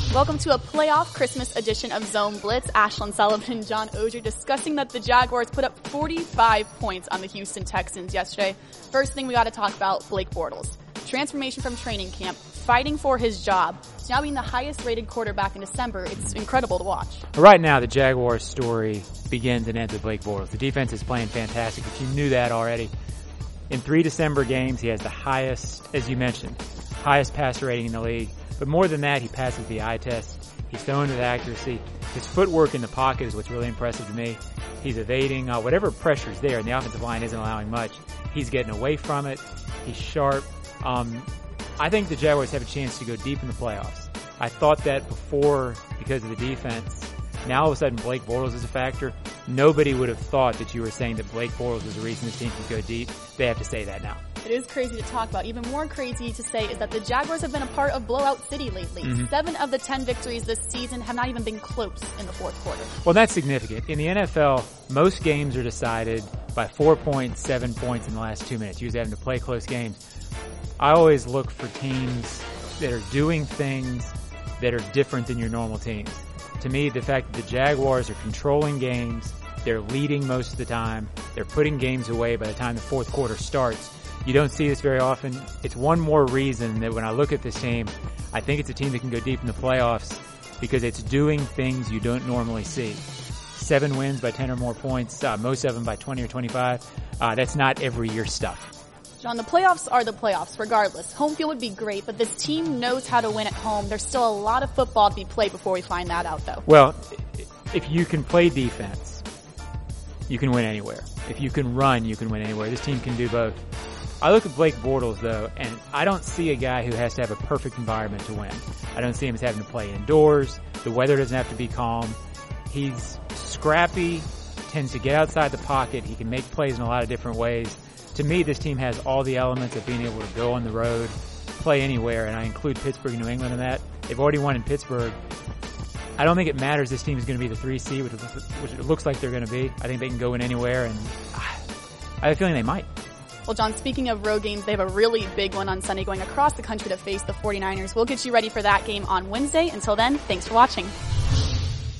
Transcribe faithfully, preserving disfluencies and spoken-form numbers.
Welcome to a playoff Christmas edition of Zone Blitz. Ashlyn Sullivan and John Ogier discussing that the Jaguars put up forty-five points on the Houston Texans yesterday. First thing we got to talk about, Blake Bortles. Transformation from training camp, fighting for his job, to now being the highest rated quarterback in December. It's incredible to watch. Right now, the Jaguars story begins and ends with Blake Bortles. The defense is playing fantastic, but you knew that already. In three December games, he has the highest, as you mentioned, highest passer rating in the league. But more than that, he passes the eye test. He's throwing with accuracy. His footwork in the pocket is what's really impressive to me. He's evading uh, whatever pressure's there, and the offensive line isn't allowing much. He's getting away from it. He's sharp. Um, I think the Jaguars have a chance to go deep in the playoffs. I thought that before because of the defense. Now all of a sudden Blake Bortles is a factor. Nobody would have thought that you were saying that Blake Bortles was the reason this team could go deep. They have to say that now. It is crazy to talk about. Even more crazy to say is that the Jaguars have been a part of blowout city lately. Mm-hmm. Seven of the ten victories this season have not even been close in the fourth quarter. Well, that's significant. In the N F L, most games are decided by four points, seven points in the last two minutes. You're usually having to play close games. I always look for teams that are doing things that are different than your normal teams. To me, the fact that the Jaguars are controlling games, they're leading most of the time, they're putting games away by the time the fourth quarter starts. You don't see this very often. It's one more reason that when I look at this team, I think it's a team that can go deep in the playoffs because it's doing things you don't normally see. Seven wins by ten or more points, uh, most of them by twenty or twenty-five. Uh, that's not every year stuff. John, the playoffs are the playoffs, regardless. Home field would be great, but this team knows how to win at home. There's still a lot of football to be played before we find that out, though. Well, if you can play defense, you can win anywhere. If you can run, you can win anywhere. This team can do both. I look at Blake Bortles, though, and I don't see a guy who has to have a perfect environment to win. I don't see him as having to play indoors. The weather doesn't have to be calm. He's scrappy, tends to get outside the pocket. He can make plays in a lot of different ways. To me, this team has all the elements of being able to go on the road, play anywhere, and I include Pittsburgh and New England in that. They've already won in Pittsburgh. I don't think it matters this team is going to be the three seed, which, which it looks like they're going to be. I think they can go in anywhere, and I have a feeling they might. Well, John, speaking of road games, they have a really big one on Sunday going across the country to face the forty-niners. We'll get you ready for that game on Wednesday. Until then, thanks for watching.